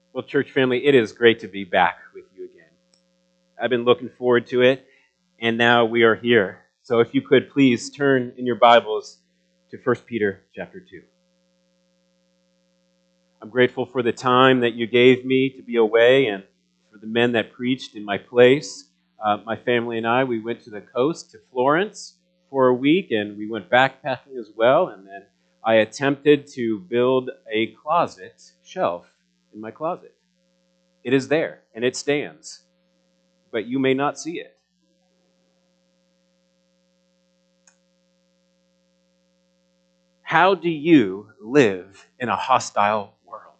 Well, church family, it is great to be back with you again. I've been looking forward to it, and now we are here. So if you could please turn in your Bibles to 1 Peter chapter 2. I'm grateful for the time that you gave me to be away and for the men that preached in my place. My family and I, we went to the coast, to Florence, for a week, and we went backpacking as well, and then I attempted to build a closet shelf in my closet. It is there, and it stands, but you may not see it. How do you live in a hostile world?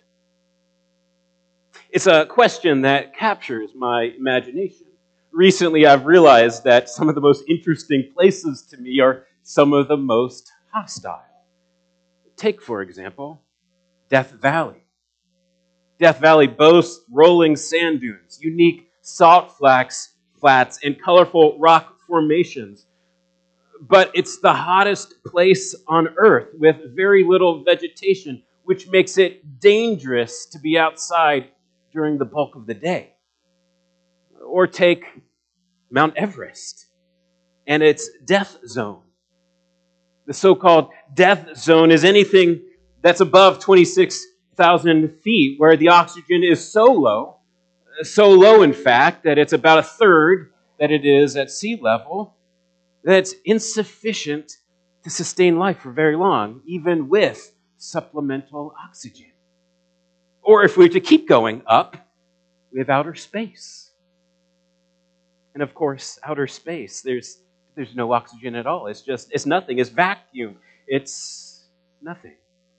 It's a question that captures my imagination. Recently, I've realized that some of the most interesting places to me are some of the most hostile. Take, for example, Death Valley. Death Valley boasts rolling sand dunes, unique salt flats, and colorful rock formations. But it's the hottest place on earth with very little vegetation, which makes it dangerous to be outside during the bulk of the day. Or take Mount Everest and its death zone. The so-called death zone is anything that's above 26,000 feet, where the oxygen is so low in fact, that it's about a third that it is at sea level, that's insufficient to sustain life for very long, even with supplemental oxygen. Or if we were to keep going up, we have outer space. And of course, outer space, there's no oxygen at all. It's nothing. It's vacuum. It's nothing.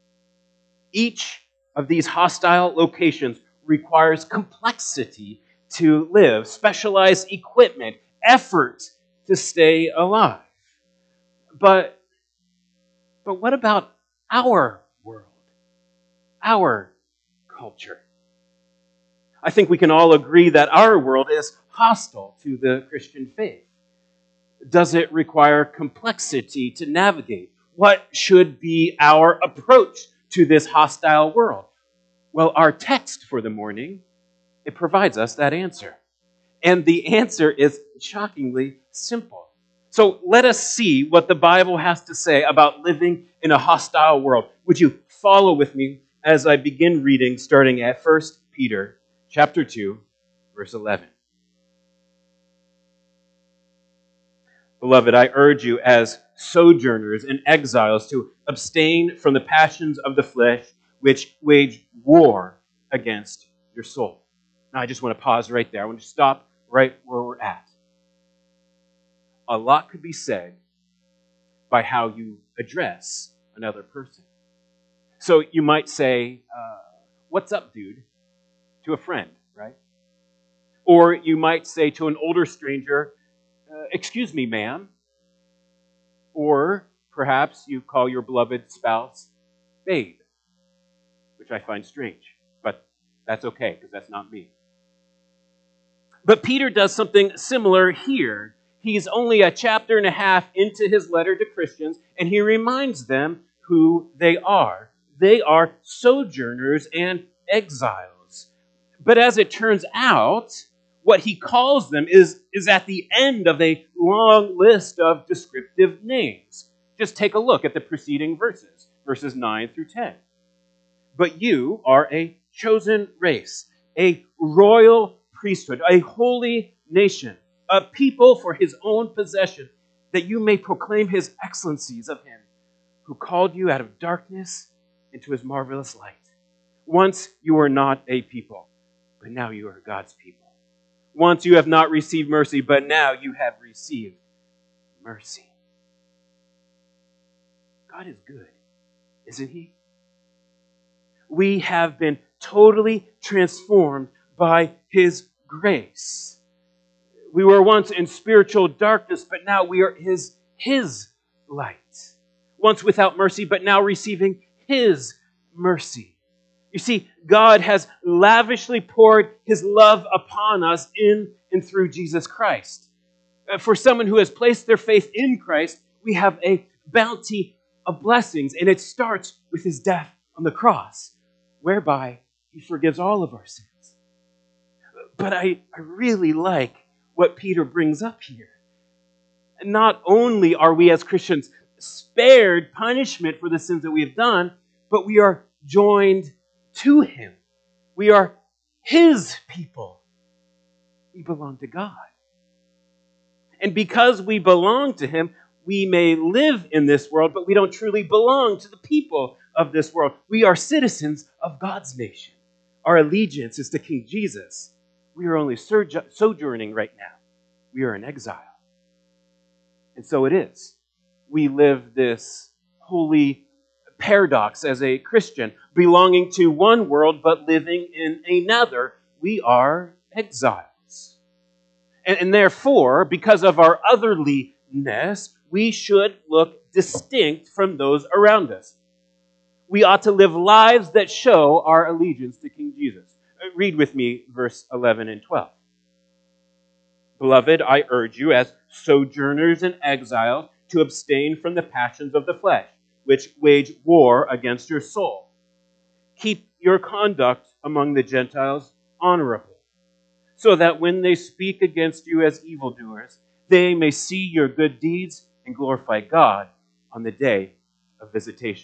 Each of these hostile locations requires complexity to live, specialized equipment, effort to stay alive. But what about our world, our culture? I think we can all agree that our world is hostile to the Christian faith. Does it require complexity to navigate? What should be our approach to this hostile world? Well, our text for the morning, it provides us that answer. And the answer is shockingly simple. So let us see what the Bible has to say about living in a hostile world. Would you follow with me as I begin reading, starting at 1 Peter chapter 2, verse 11. Beloved, I urge you as sojourners and exiles to abstain from the passions of the flesh which wage war against your soul. Now, I just want to pause right there. I want to stop right where we're at. A lot could be said by how you address another person. So you might say, what's up, dude, to a friend, right? Or you might say to an older stranger, excuse me, ma'am. Or perhaps you call your beloved spouse babe, which I find strange, but that's okay because that's not me. But Peter does something similar here. He's only a chapter and a half into his letter to Christians, and he reminds them who they are. They are sojourners and exiles. But as it turns out, what he calls them is at the end of a long list of descriptive names. Just take a look at the preceding verses 9 through 10. But you are a chosen race, a royal priesthood, a holy nation, a people for his own possession, that you may proclaim his excellencies of him who called you out of darkness into his marvelous light. Once you were not a people, but now you are God's people. Once you have not received mercy, but now you have received mercy. God is good, isn't he? We have been totally transformed by his grace. We were once in spiritual darkness, but now we are his light. Once without mercy, but now receiving his mercy. You see, God has lavishly poured his love upon us in and through Jesus Christ. For someone who has placed their faith in Christ, we have a bounty of blessings, and it starts with his death on the cross, whereby He forgives all of our sins. But I really like what Peter brings up here. Not only are we as Christians spared punishment for the sins that we have done, but we are joined to him. We are his people. We belong to God. And because we belong to him, we may live in this world, but we don't truly belong to the people of this world. We are citizens of God's nation. Our allegiance is to King Jesus. We are only sojourning right now. We are in exile. And so it is. We live this holy paradox as a Christian, belonging to one world but living in another. We are exiles. And therefore, because of our otherliness, we should look distinct from those around us. We ought to live lives that show our allegiance to King Jesus. Read with me verse 11 and 12. Beloved, I urge you as sojourners and exiles to abstain from the passions of the flesh, which wage war against your soul. Keep your conduct among the Gentiles honorable, so that when they speak against you as evildoers, they may see your good deeds and glorify God on the day of visitation.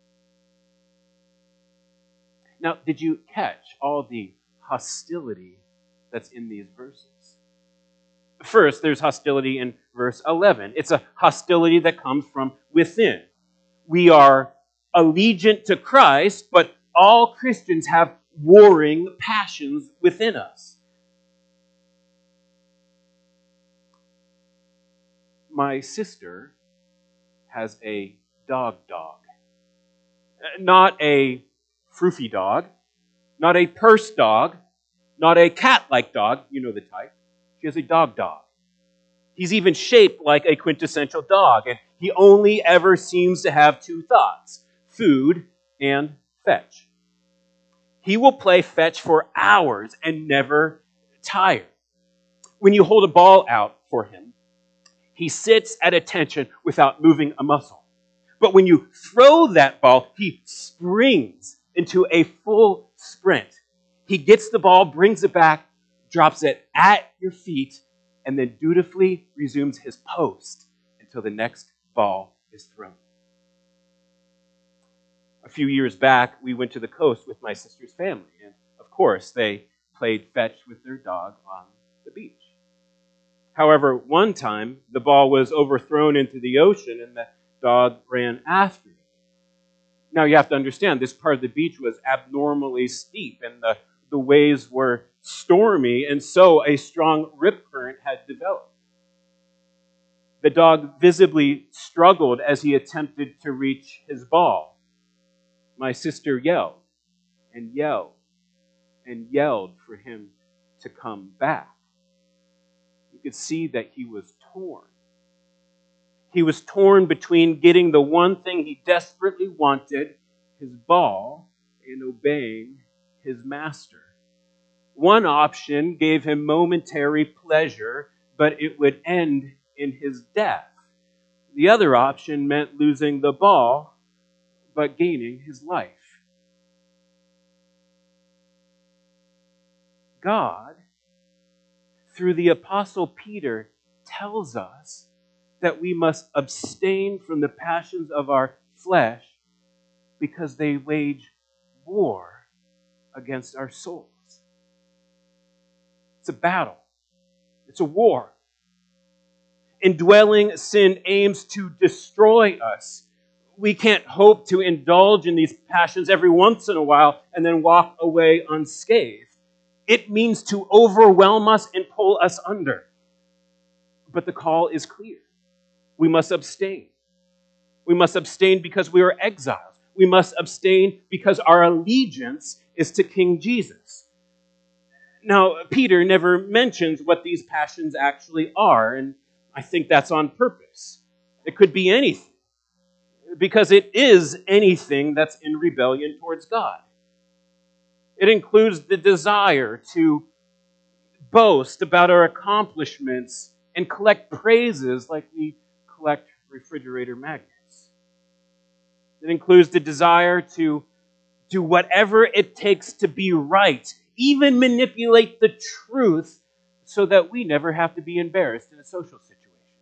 Now, did you catch all the hostility that's in these verses? First, there's hostility in verse 11. It's a hostility that comes from within. We are allegiant to Christ, but all Christians have warring passions within us. My sister has a dog. Not a froofy dog, not a purse dog, not a cat-like dog, you know the type. She has a dog. He's even shaped like a quintessential dog, and he only ever seems to have two thoughts: food and fetch. He will play fetch for hours and never tire. When you hold a ball out for him, he sits at attention without moving a muscle. But when you throw that ball, he springs into a full sprint. He gets the ball, brings it back, drops it at your feet, and then dutifully resumes his post until the next ball is thrown. A few years back, we went to the coast with my sister's family, and of course, they played fetch with their dog on the beach. However, one time, the ball was overthrown into the ocean, and the dog ran after it. Now, you have to understand, this part of the beach was abnormally steep, and the waves were stormy, and so a strong rip current had developed. The dog visibly struggled as he attempted to reach his ball. My sister yelled and yelled and yelled for him to come back. You could see that he was torn. He was torn between getting the one thing he desperately wanted, his ball, and obeying his master. One option gave him momentary pleasure, but it would end in his death. The other option meant losing the ball, but gaining his life. God, through the Apostle Peter, tells us that we must abstain from the passions of our flesh because they wage war against our souls. It's a battle. It's a war. Indwelling sin aims to destroy us. We can't hope to indulge in these passions every once in a while and then walk away unscathed. It means to overwhelm us and pull us under. But the call is clear. We must abstain. We must abstain because we are exiles. We must abstain because our allegiance is to King Jesus. Now, Peter never mentions what these passions actually are, and I think that's on purpose. It could be anything, because it is anything that's in rebellion towards God. It includes the desire to boast about our accomplishments and collect praises like we collect refrigerator magnets. It includes the desire to do whatever it takes to be right, even manipulate the truth so that we never have to be embarrassed in a social situation.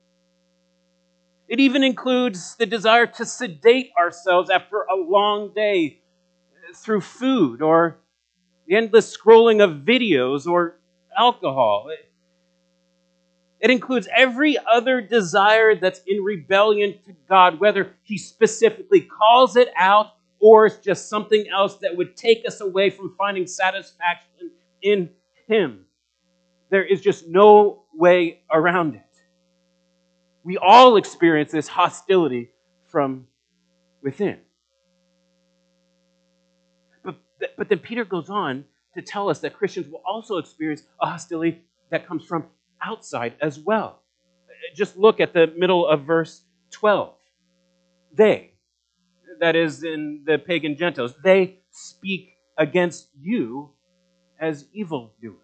It even includes the desire to sedate ourselves after a long day through food or the endless scrolling of videos or alcohol. It includes every other desire that's in rebellion to God, whether He specifically calls it out or it's just something else that would take us away from finding satisfaction in Him. There is just no way around it. We all experience this hostility from within. But then Peter goes on to tell us that Christians will also experience a hostility that comes from outside as well. Just look at the middle of verse 12. They, that is in the pagan Gentiles, they speak against you as evildoers.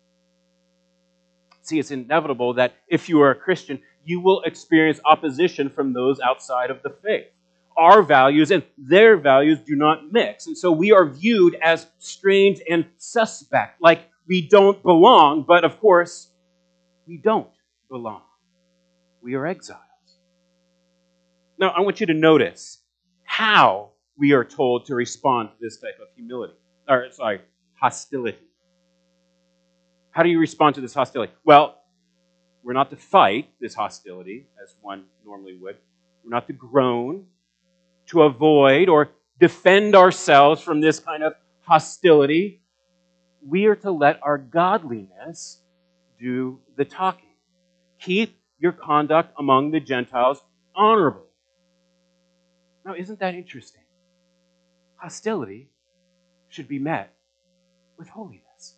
See, it's inevitable that if you are a Christian, you will experience opposition from those outside of the faith. Our values and their values do not mix. And so we are viewed as strange and suspect, like we don't belong, but of course, we don't belong. We are exiles. Now, I want you to notice how we are told to respond to this type of hostility. How do you respond to this hostility? Well, we're not to fight this hostility as one normally would. We're not to groan, to avoid or defend ourselves from this kind of hostility. We are to let our godliness do the talking. Keep your conduct among the Gentiles honorable. Now, isn't that interesting? Hostility should be met with holiness.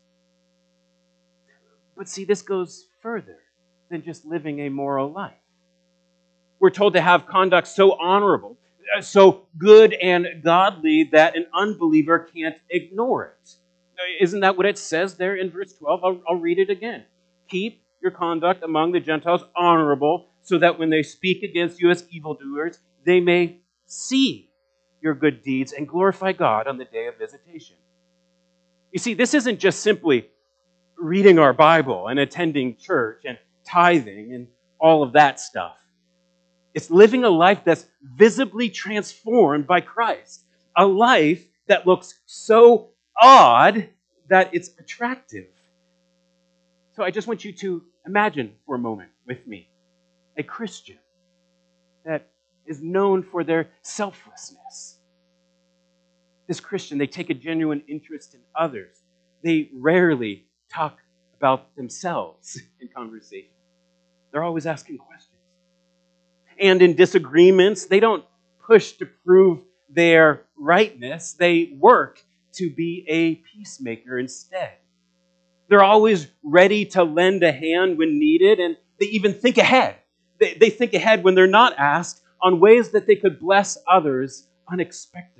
But see, this goes further than just living a moral life. We're told to have conduct so honorable, so good and godly that an unbeliever can't ignore it. Isn't that what it says there in verse 12? I'll read it again. Keep your conduct among the Gentiles honorable, so that when they speak against you as evildoers, they may see your good deeds and glorify God on the day of visitation. You see, this isn't just simply reading our Bible and attending church and tithing and all of that stuff. It's living a life that's visibly transformed by Christ. A life that looks so odd that it's attractive. So I just want you to imagine for a moment with me a Christian that is known for their selflessness. This Christian, they take a genuine interest in others. They rarely talk about themselves in conversation. They're always asking questions. And in disagreements, they don't push to prove their rightness. They work to be a peacemaker instead. They're always ready to lend a hand when needed, and they even think ahead. They think ahead when they're not asked on ways that they could bless others unexpectedly.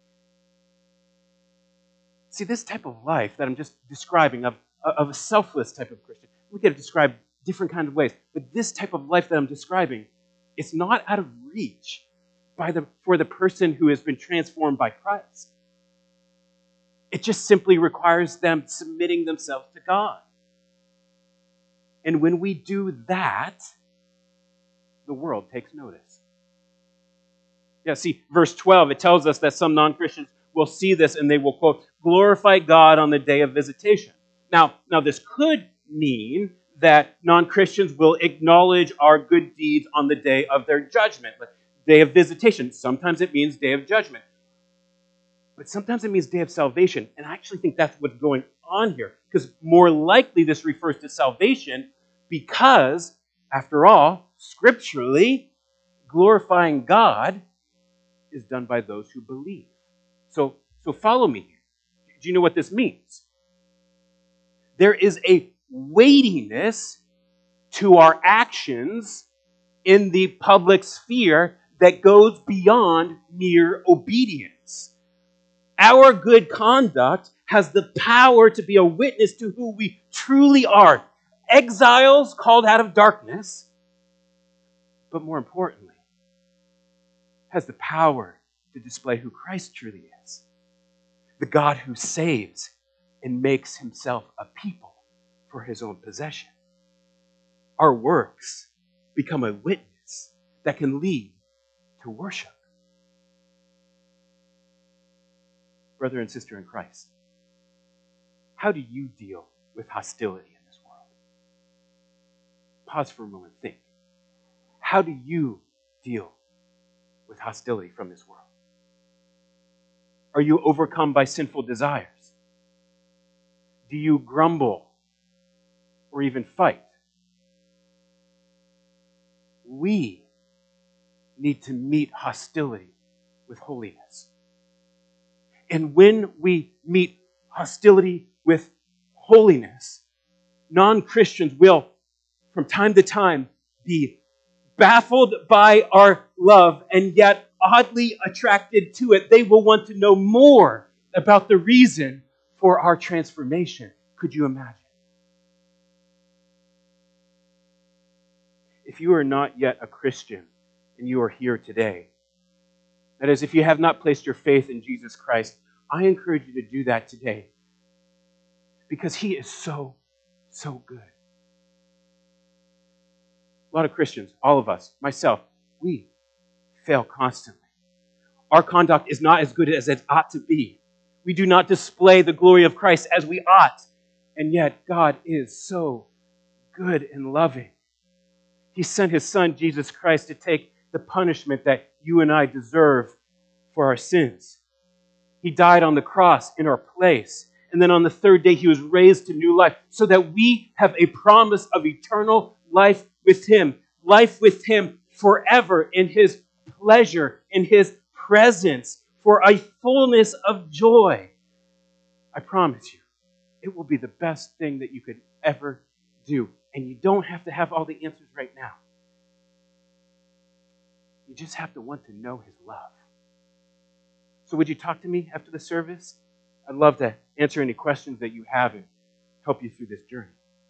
See, this type of life that I'm just describing, of a selfless type of Christian, we could describe different kinds of ways, but this type of life that I'm describing, it's not out of reach for the person who has been transformed by Christ. It just simply requires them submitting themselves to God. And when we do that, the world takes notice. Yeah, see, verse 12, it tells us that some non-Christians will see this and they will, quote, glorify God on the day of visitation. Now this could mean that non-Christians will acknowledge our good deeds on the day of their judgment, the day of visitation. Sometimes it means day of judgment. But sometimes it means day of salvation. And I actually think that's what's going on here. Because more likely this refers to salvation because, after all, scripturally, glorifying God is done by those who believe. So follow me here. Do you know what this means? There is a weightiness to our actions in the public sphere that goes beyond mere obedience. Our good conduct has the power to be a witness to who we truly are. Exiles called out of darkness, but more importantly, has the power to display who Christ truly is. the God who saves and makes himself a people for his own possession. Our works become a witness that can lead to worship. Brother and sister in Christ, how do you deal with hostility in this world? Pause for a moment, think. How do you deal with hostility from this world? Are you overcome by sinful desires? Do you grumble or even fight? We need to meet hostility with holiness. And when we meet hostility with holiness, non-Christians will, from time to time, be baffled by our love and yet oddly attracted to it. They will want to know more about the reason for our transformation. Could you imagine? If you are not yet a Christian and you are here today, that is, if you have not placed your faith in Jesus Christ, I encourage you to do that today because he is so, so good. A lot of Christians, all of us, myself, we fail constantly. Our conduct is not as good as it ought to be. We do not display the glory of Christ as we ought. And yet, God is so good and loving. He sent his Son, Jesus Christ, to take the punishment that you and I deserve for our sins. He died on the cross in our place. And then on the third day, he was raised to new life so that we have a promise of eternal life with him forever in his pleasure, in his presence, for a fullness of joy. I promise you, it will be the best thing that you could ever do. And you don't have to have all the answers right now. You just have to want to know his love. So would you talk to me after the service? I'd love to answer any questions that you have and help you through this journey.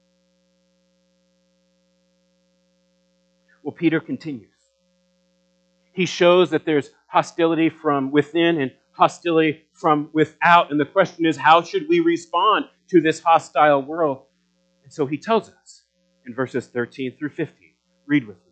Well, Peter continues. He shows that there's hostility from within and hostility from without. And the question is, how should we respond to this hostile world? And so he tells us in verses 13 through 15. Read with me.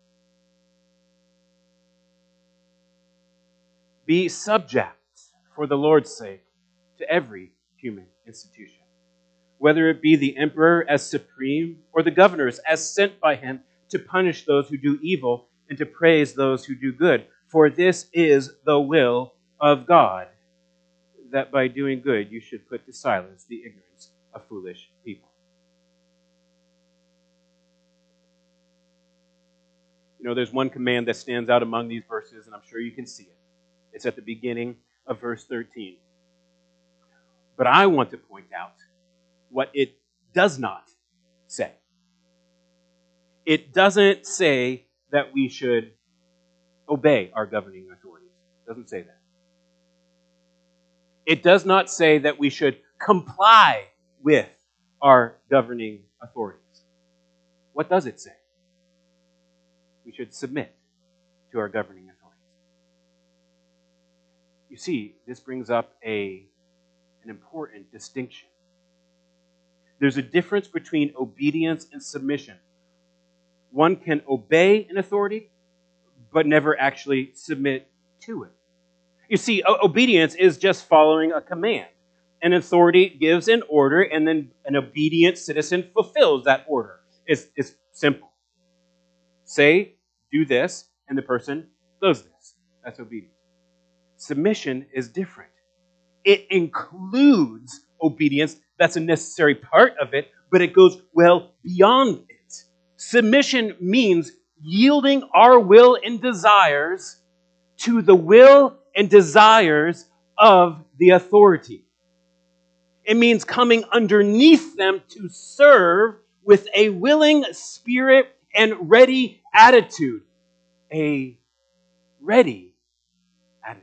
Be subject for the Lord's sake to every human institution, whether it be the emperor as supreme or the governors as sent by him to punish those who do evil and to praise those who do good. For this is the will of God, that by doing good you should put to silence the ignorance of foolish people. You know, there's one command that stands out among these verses, and I'm sure you can see it. It's at the beginning of verse 13. But I want to point out what it does not say. It doesn't say that we should obey our governing authorities. It doesn't say that. It does not say that we should comply with our governing authorities. What does it say? We should submit to our governing authorities. You see, this brings up an important distinction. There's a difference between obedience and submission. One can obey an authority, but never actually submit to it. You see, obedience is just following a command. An authority gives an order, and then an obedient citizen fulfills that order. It's simple. Say, do this, and the person does this. That's obedience. Submission is different. It includes obedience. That's a necessary part of it, but it goes well beyond it. Submission means yielding our will and desires to the will and desires of the authority. It means coming underneath them to serve with a willing spirit and ready attitude. A ready attitude.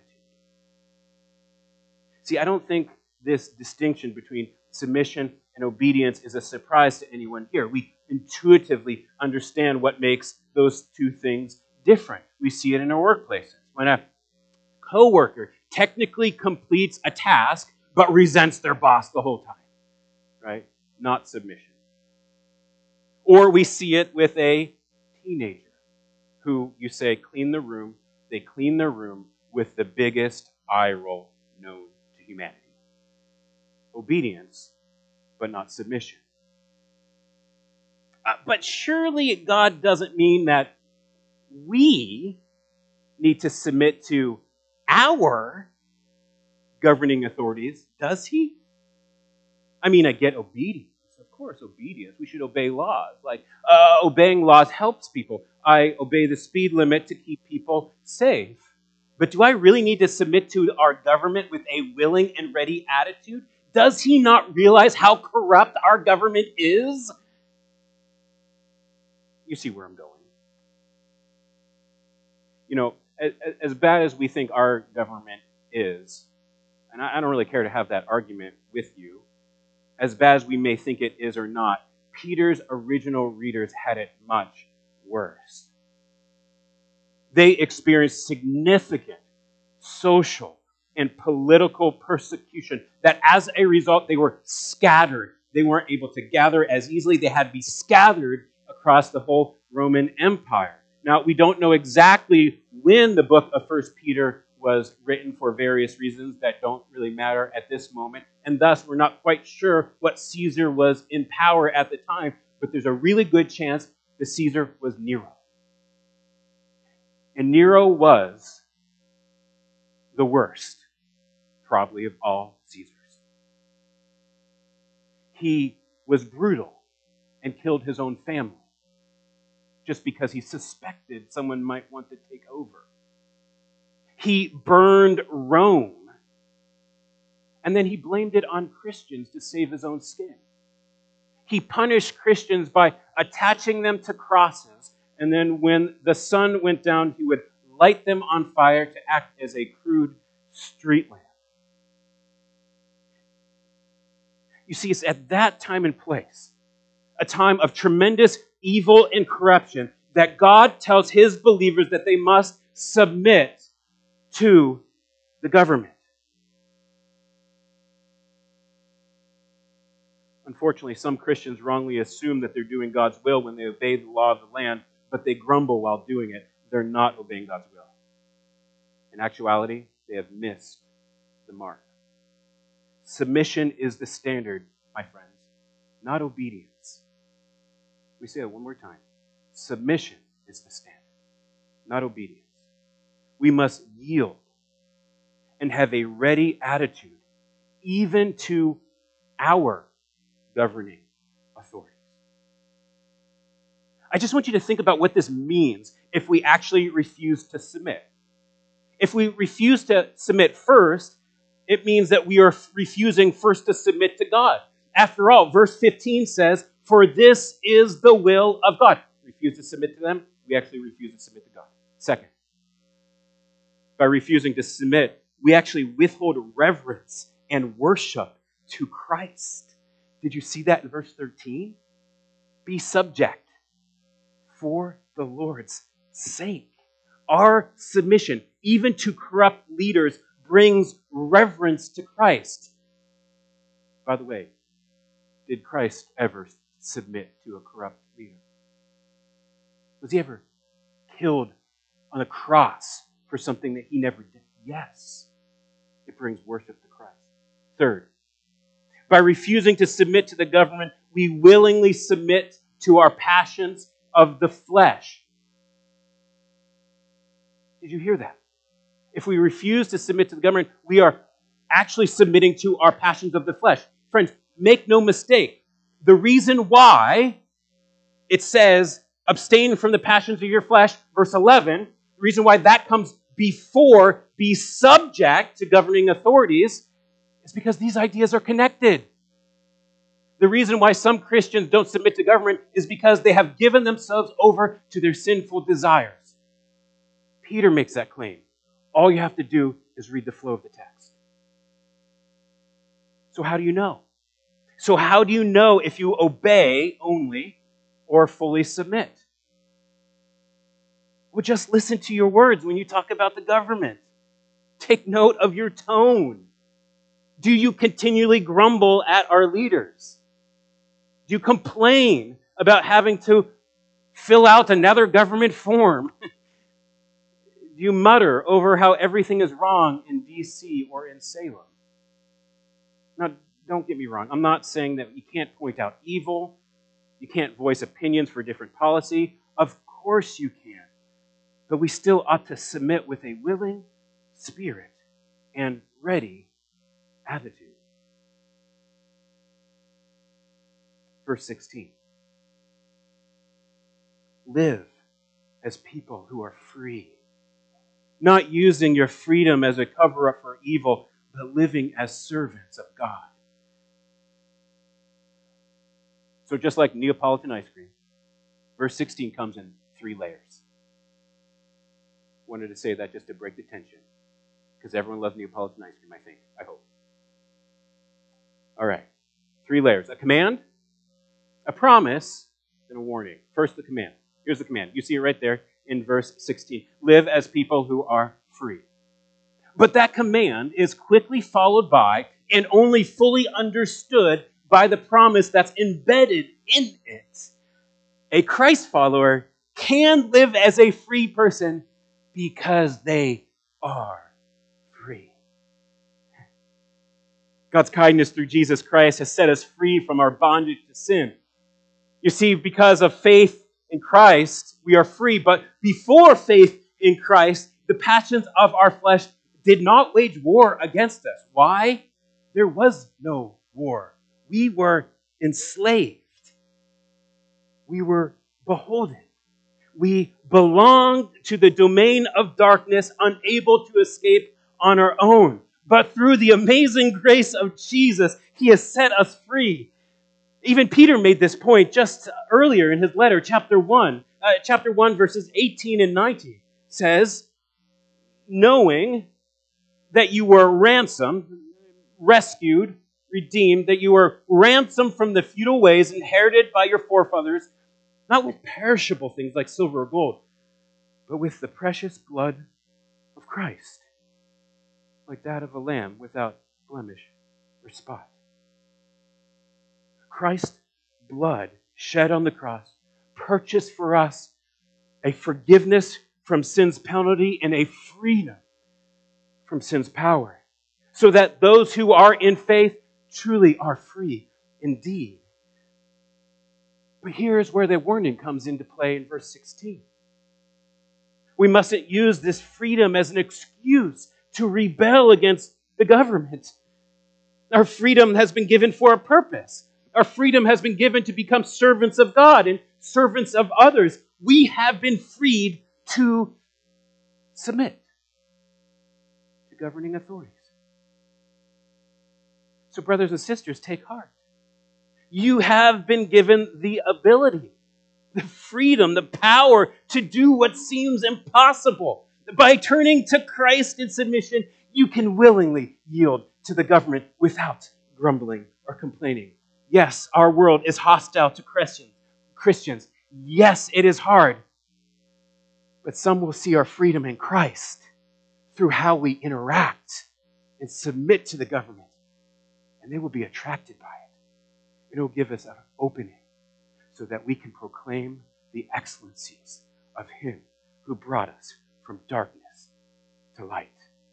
See, I don't think this distinction between submission and obedience is a surprise to anyone here. We intuitively understand what makes those two things different. We see it in our workplaces. When a coworker technically completes a task but resents their boss the whole time, right? Not submission. Or we see it with a teenager who you say, clean the room. They clean their room with the biggest eye roll known to humanity. Obedience, but not submission. But surely God doesn't mean that we need to submit to our governing authorities, does he? I mean, I get obedience. Of course, obedience. We should obey laws. Like, obeying laws helps people. I obey the speed limit to keep people safe. But do I really need to submit to our government with a willing and ready attitude? Does he not realize how corrupt our government is? You see where I'm going. You know, as bad as we think our government is, and I don't really care to have that argument with you, as bad as we may think it is or not, Peter's original readers had it much worse. They experienced significant social and political persecution that as a result they were scattered. They weren't able to gather as easily. They had to be scattered across the whole Roman Empire. Now, we don't know exactly when the book of 1 Peter was written for various reasons that don't really matter at this moment, and thus we're not quite sure what Caesar was in power at the time, but there's a really good chance the Caesar was Nero. And Nero was the worst, probably, of all Caesars. He was brutal and killed his own family just because he suspected someone might want to take over. He burned Rome, and then he blamed it on Christians to save his own skin. He punished Christians by attaching them to crosses, and then when the sun went down, he would light them on fire to act as a crude street lamp. You see, it's at that time and place, a time of tremendous evil and corruption, that God tells his believers that they must submit to the government. Unfortunately, some Christians wrongly assume that they're doing God's will when they obey the law of the land, but they grumble while doing it. They're not obeying God's will. In actuality, they have missed the mark. Submission is the standard, my friends, not obedience. We say it one more time. Submission is the standard, not obedience. We must yield and have a ready attitude, even to our governing authorities. I just want you to think about what this means if we actually refuse to submit. If we refuse to submit first, it means that we are refusing first to submit to God. After all, verse 15 says, "For this is the will of God." Refuse to submit to them, we actually refuse to submit to God. Second, by refusing to submit, we actually withhold reverence and worship to Christ. Did you see that in verse 13? Be subject for the Lord's sake. Our submission, even to corrupt leaders, brings reverence to Christ. By the way, did Christ ever submit to a corrupt leader? Was he ever killed on a cross for something that he never did? Yes. It brings worship to Christ. Third, by refusing to submit to the government, we willingly submit to our passions of the flesh. Did you hear that? If we refuse to submit to the government, we are actually submitting to our passions of the flesh. Friends, make no mistake. The reason why it says, abstain from the passions of your flesh, verse 11, the reason why that comes before be subject to governing authorities is because these ideas are connected. The reason why some Christians don't submit to government is because they have given themselves over to their sinful desires. Peter makes that claim. All you have to do is read the flow of the text. So how do you know? So how do you know if you obey only or fully submit? Well, just listen to your words when you talk about the government. Take note of your tone. Do you continually grumble at our leaders? Do you complain about having to fill out another government form? Do you mutter over how everything is wrong in D.C. or in Salem? Now, don't get me wrong. I'm not saying that you can't point out evil. You can't voice opinions for different policy. Of course you can. But we still ought to submit with a willing spirit and ready attitude. Verse 16. Live as people who are free, not using your freedom as a cover-up for evil, but living as servants of God. So just like Neapolitan ice cream, verse 16 comes in 3 layers. Wanted to say that just to break the tension, because everyone loves Neapolitan ice cream, I hope. All right, 3 layers. A command, a promise, and a warning. First, the command. Here's the command. You see it right there in verse 16. Live as people who are free. But that command is quickly followed by and only fully understood by the promise that's embedded in it. A Christ follower can live as a free person because they are free. God's kindness through Jesus Christ has set us free from our bondage to sin. You see, because of faith in Christ, we are free. But before faith in Christ, the passions of our flesh did not wage war against us. Why? There was no war. We were enslaved. We were beholden. We belonged to the domain of darkness, unable to escape on our own. But through the amazing grace of Jesus, He has set us free. Even Peter made this point just earlier in his letter, chapter 1. Chapter 1, verses 18 and 19 says, knowing that you were ransomed, rescued, redeemed, that you were ransomed from the futile ways inherited by your forefathers, not with perishable things like silver or gold, but with the precious blood of Christ, like that of a lamb without blemish or spot. Christ's blood shed on the cross purchased for us a forgiveness from sin's penalty and a freedom from sin's power, so that those who are in faith truly are free indeed. But here's where the warning comes into play in verse 16. We mustn't use this freedom as an excuse to rebel against the government. Our freedom has been given for a purpose. Our freedom has been given to become servants of God and servants of others. We have been freed to submit to governing authorities. So, brothers and sisters, take heart. You have been given the ability, the freedom, the power to do what seems impossible. By turning to Christ in submission, you can willingly yield to the government without grumbling or complaining. Yes, our world is hostile to Christians. Yes, it is hard. But some will see our freedom in Christ through how we interact and submit to the government. And they will be attracted by it. It will give us an opening so that we can proclaim the excellencies of Him who brought us from darkness to light.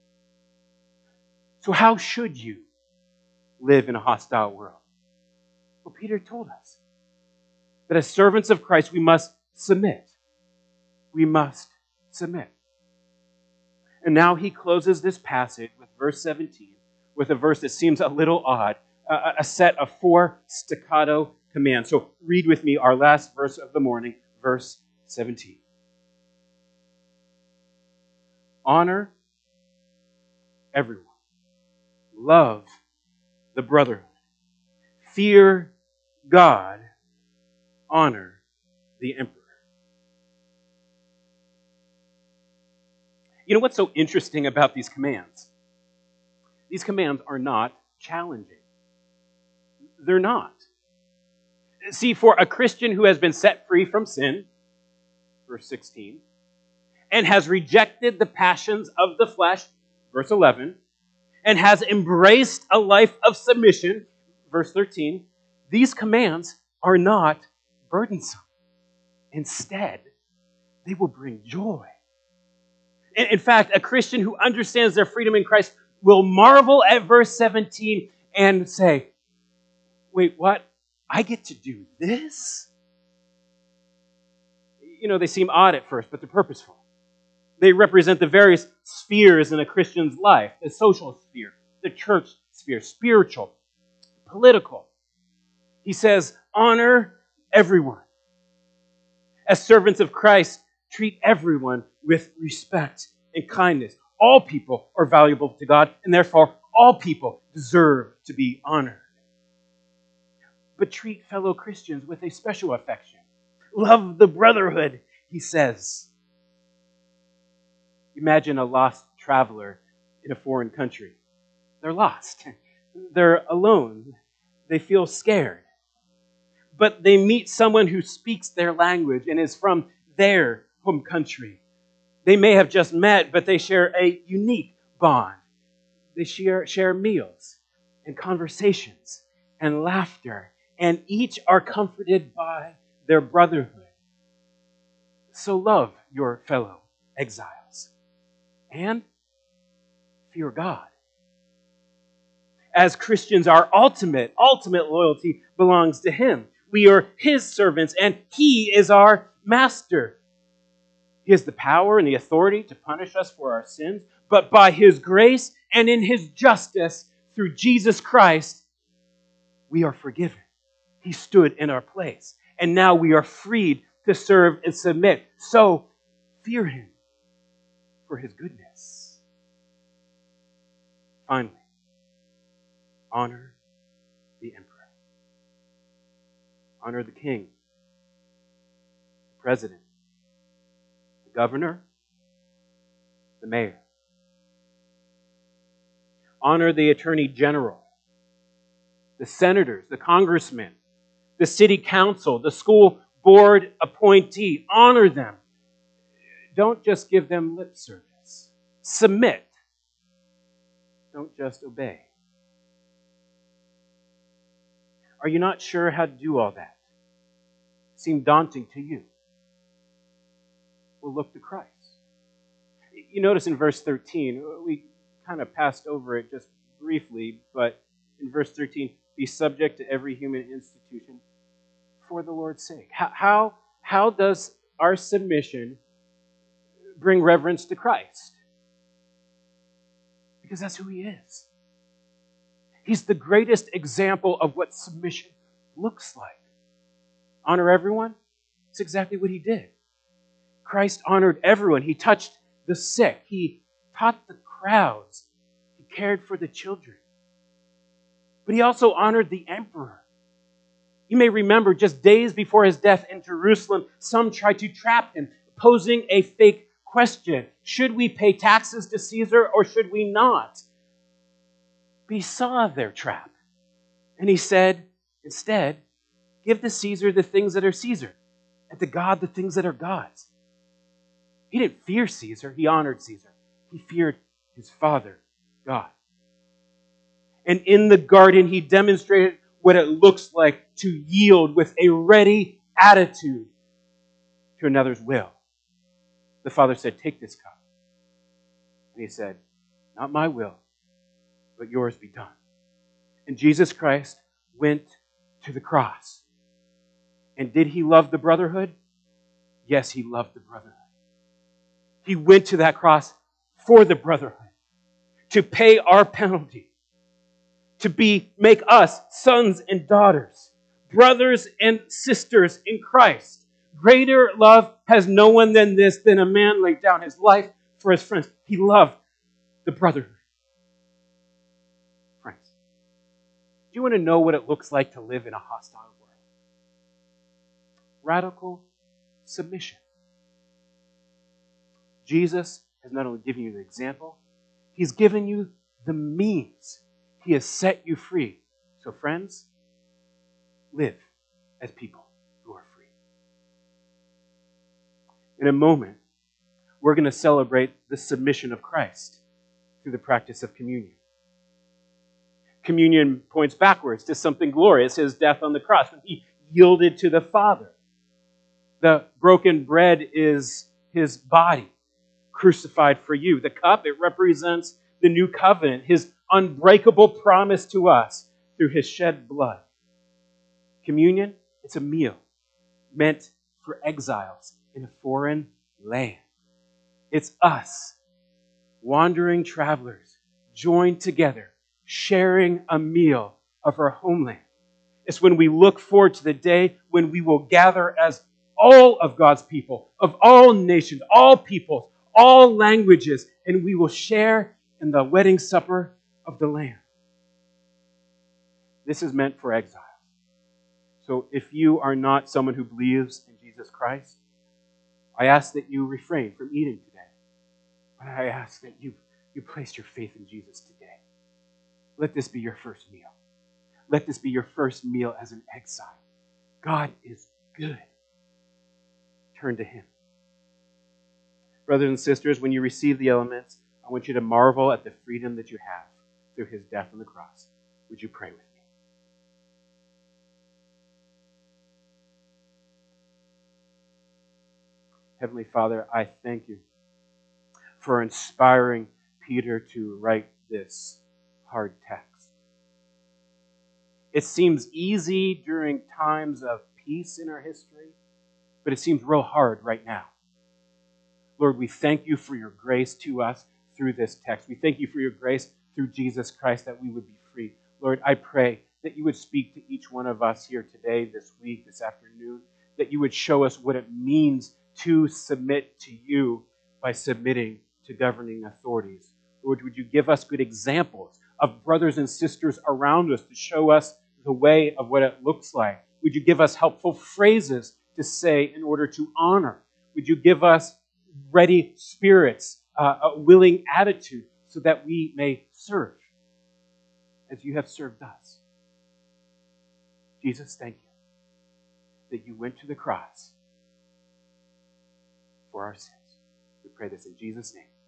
So how should you live in a hostile world? Well, Peter told us that as servants of Christ, we must submit. We must submit. And now he closes this passage with verse 17, with a verse that seems a little odd, a set of 4 staccato commands. So read with me our last verse of the morning, verse 17. Honor everyone. Love the brotherhood. Fear God. Honor the emperor. You know what's so interesting about these commands? These commands are not challenging. They're not. See, for a Christian who has been set free from sin, verse 16, and has rejected the passions of the flesh, verse 11, and has embraced a life of submission, verse 13, these commands are not burdensome. Instead, they will bring joy. In fact, a Christian who understands their freedom in Christ will marvel at verse 17 and say, wait, what? I get to do this? They seem odd at first, but they're purposeful. They represent the various spheres in a Christian's life: the social sphere, the church sphere, spiritual, political. He says, honor everyone. As servants of Christ, treat everyone with respect and kindness. All people are valuable to God, and therefore all people deserve to be honored. But treat fellow Christians with a special affection. Love the brotherhood, he says. Imagine a lost traveler in a foreign country. They're lost. They're alone. They feel scared. But they meet someone who speaks their language and is from their home country. They may have just met, but they share a unique bond. They share meals and conversations and laughter, and each are comforted by their brotherhood. So love your fellow exiles and fear God. As Christians, our ultimate loyalty belongs to Him. We are His servants, and He is our master. He has the power and the authority to punish us for our sins, but by His grace and in His justice through Jesus Christ, we are forgiven. He stood in our place, and now we are freed to serve and submit. So fear Him for His goodness. Finally, honor the emperor. Honor the king, the president, the governor, the mayor. Honor the attorney general, the senators, the congressmen, the city council, the school board appointee. Honor them. Don't just give them lip service. Submit. Don't just obey. Are you not sure how to do all that? Seem daunting to you? Well, look to Christ. You notice in verse 13, we kind of passed over it just briefly, but in verse 13, be subject to every human institution for the Lord's sake. How does our submission bring reverence to Christ? Because that's who He is. He's the greatest example of what submission looks like. Honor everyone? It's exactly what He did. Christ honored everyone. He touched the sick. He taught the crowds. He cared for the children. But He also honored the emperor. You may remember just days before His death in Jerusalem, some tried to trap Him, posing a fake question. Should we pay taxes to Caesar or should we not? But He saw their trap. And He said, instead, give to Caesar the things that are Caesar, and to God the things that are God's. He didn't fear Caesar. He honored Caesar. He feared His Father, God. And in the garden, He demonstrated what it looks like to yield with a ready attitude to another's will. The Father said, take this cup. And He said, not my will, but yours be done. And Jesus Christ went to the cross. And did He love the brotherhood? Yes, He loved the brotherhood. He went to that cross for the brotherhood, to pay our penalty, to make us sons and daughters, brothers and sisters in Christ. Greater love has no one than this, than a man laid down his life for his friends. He loved the brotherhood. Friends, do you want to know what it looks like to live in a hostile world? Radical submission. Jesus has not only given you the example, He's given you the means. He has set you free. So friends, live as people who are free. In a moment, we're going to celebrate the submission of Christ through the practice of communion. Communion points backwards to something glorious, his death on the cross, when he yielded to the Father. The broken bread is his body, crucified for you. The cup, it represents the new covenant, his unbreakable promise to us through his shed blood. Communion, it's a meal meant for exiles in a foreign land. It's us, wandering travelers, joined together, sharing a meal of our homeland. It's when we look forward to the day when we will gather as all of God's people, of all nations, all peoples, all languages, and we will share in the wedding supper of the Lamb. This is meant for exiles. So if you are not someone who believes in Jesus Christ, I ask that you refrain from eating today. But I ask that you place your faith in Jesus today. Let this be your first meal. Let this be your first meal as an exile. God is good. Turn to him. Brothers and sisters, when you receive the elements, I want you to marvel at the freedom that you have through his death on the cross. Would you pray with me? Heavenly Father, I thank you for inspiring Peter to write this hard text. It seems easy during times of peace in our history, but it seems real hard right now. Lord, we thank you for your grace to us through this text. We thank you for your grace through Jesus Christ that we would be free. Lord, I pray that you would speak to each one of us here today, this week, this afternoon, that you would show us what it means to submit to you by submitting to governing authorities. Lord, would you give us good examples of brothers and sisters around us to show us the way of what it looks like? Would you give us helpful phrases to say in order to honor? Would you give us ready spirits, a willing attitude so that we may serve as you have served us? Jesus, thank you that you went to the cross for our sins. We pray this in Jesus' name.